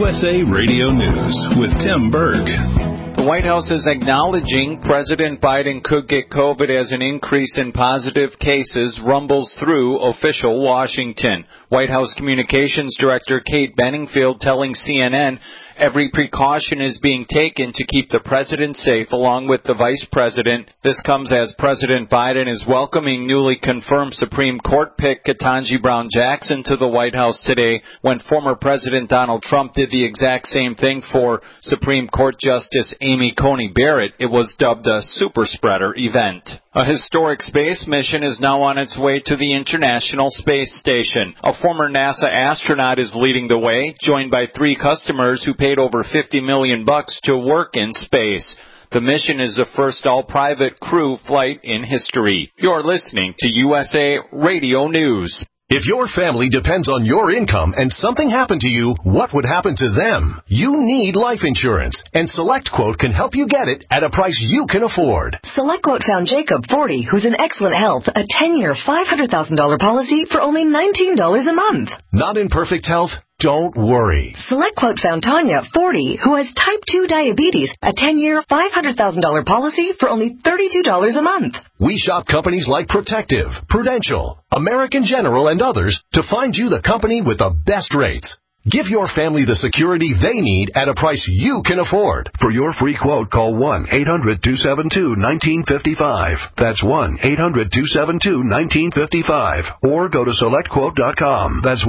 USA Radio News with Tim Berg. The White House is acknowledging President Biden could get COVID as an increase in positive cases rumbles through official Washington. White House Communications Director Kate Benningfield telling CNN every precaution is being taken to keep the president safe along with the vice president. This comes as President Biden is welcoming newly confirmed Supreme Court pick Ketanji Brown Jackson to the White House today when former President Donald Trump did the exact same thing for Supreme Court Justice Amy Coney Barrett. It was dubbed a super spreader event. A historic space mission is now on its way to the International Space Station. A former NASA astronaut is leading the way, joined by 3 customers who paid over $50 million to work in space. The mission is the first all-private crew flight in history. You're listening to USA Radio News. If your family depends on your income and something happened to you, what would happen to them? You need life insurance, and SelectQuote can help you get it at a price you can afford. SelectQuote found Jacob, 40, who's in excellent health, a 10-year, $500,000 policy for only $19 a month. Not in perfect health? Don't worry. SelectQuote found Tanya, 40, who has type 2 diabetes, a 10-year, $500,000 policy for only $32 a month. We shop companies like Protective, Prudential, American General, and others to find you the company with the best rates. Give your family the security they need at a price you can afford. For your free quote, call 1-800-272-1955. That's 1-800-272-1955. Or go to SelectQuote.com. That's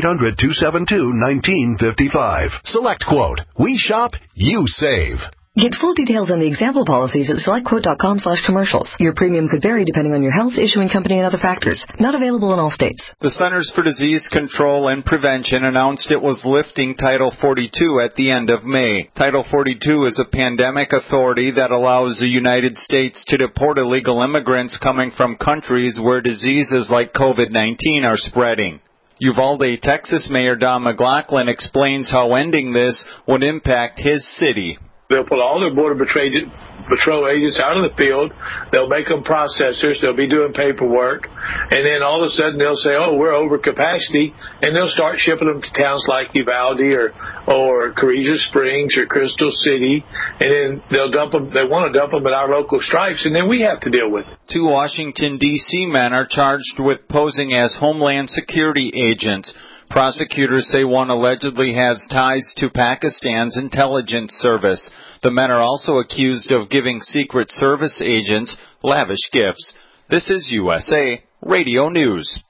1-800-272-1955. SelectQuote. We shop, you save. Get full details on the example policies at SelectQuote.com/commercials. Your premium could vary depending on your health, issuing company, and other factors. Not available in all states. The Centers for Disease Control and Prevention announced it was lifting Title 42 at the end of May. Title 42 is a pandemic authority that allows the United States to deport illegal immigrants coming from countries where diseases like COVID-19 are spreading. Uvalde, Texas Mayor Don McLaughlin explains how ending this would impact his city. They'll pull all their Border Patrol agents out of the field. They'll make them processors. They'll be doing paperwork. And then all of a sudden they'll say, oh, we're over capacity. And they'll start shipping them to towns like Uvalde or Carrizo Springs or Crystal City. And then they'll dump them. They want to dump them at our local stripes. And then we have to deal with it. 2 Washington, D.C. men are charged with posing as Homeland Security agents. Prosecutors say one allegedly has ties to Pakistan's intelligence service. The men are also accused of giving Secret Service agents lavish gifts. This is USA Radio News.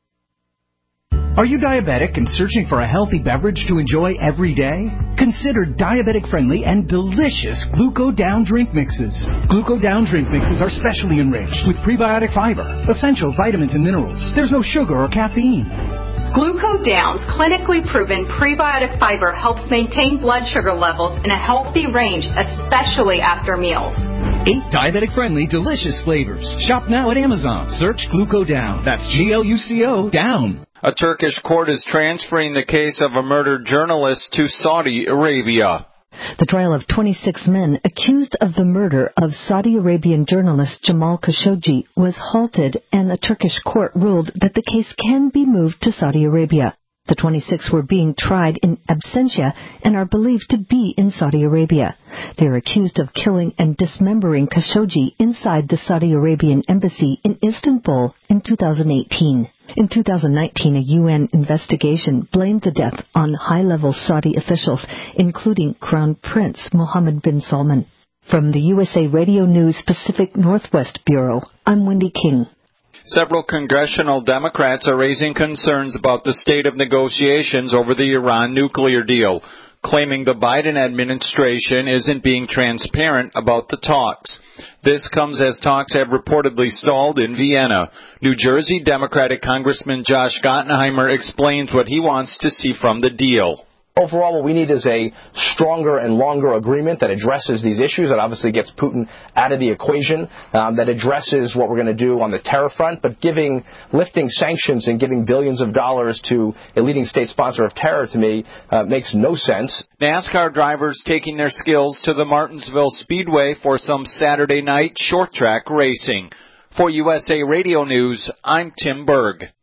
Are you diabetic and searching for a healthy beverage to enjoy every day? Consider diabetic-friendly and delicious Gluco Down drink mixes. Gluco Down drink mixes are specially enriched with prebiotic fiber, essential vitamins and minerals. There's no sugar or caffeine. Gluco Down's clinically proven prebiotic fiber helps maintain blood sugar levels in a healthy range, especially after meals. 8 diabetic-friendly, delicious flavors. Shop now at Amazon. Search Gluco Down. That's Gluco Down. A Turkish court is transferring the case of a murdered journalist to Saudi Arabia. The trial of 26 men accused of the murder of Saudi Arabian journalist Jamal Khashoggi was halted, and a Turkish court ruled that the case can be moved to Saudi Arabia. The 26 were being tried in absentia and are believed to be in Saudi Arabia. They are accused of killing and dismembering Khashoggi inside the Saudi Arabian embassy in Istanbul in 2018. In 2019, a UN investigation blamed the death on high-level Saudi officials, including Crown Prince Mohammed bin Salman. From the USA Radio News Pacific Northwest Bureau, I'm Wendy King. Several congressional Democrats are raising concerns about the state of negotiations over the Iran nuclear deal, claiming the Biden administration isn't being transparent about the talks. This comes as talks have reportedly stalled in Vienna. New Jersey Democratic Congressman Josh Gottheimer explains what he wants to see from the deal. Overall, what we need is a stronger and longer agreement that addresses these issues, that obviously gets Putin out of the equation, that addresses what we're going to do on the terror front, but lifting sanctions and giving billions of dollars to a leading state sponsor of terror, to me, makes no sense. NASCAR drivers taking their skills to the Martinsville Speedway for some Saturday night short track racing. For USA Radio News, I'm Tim Berg.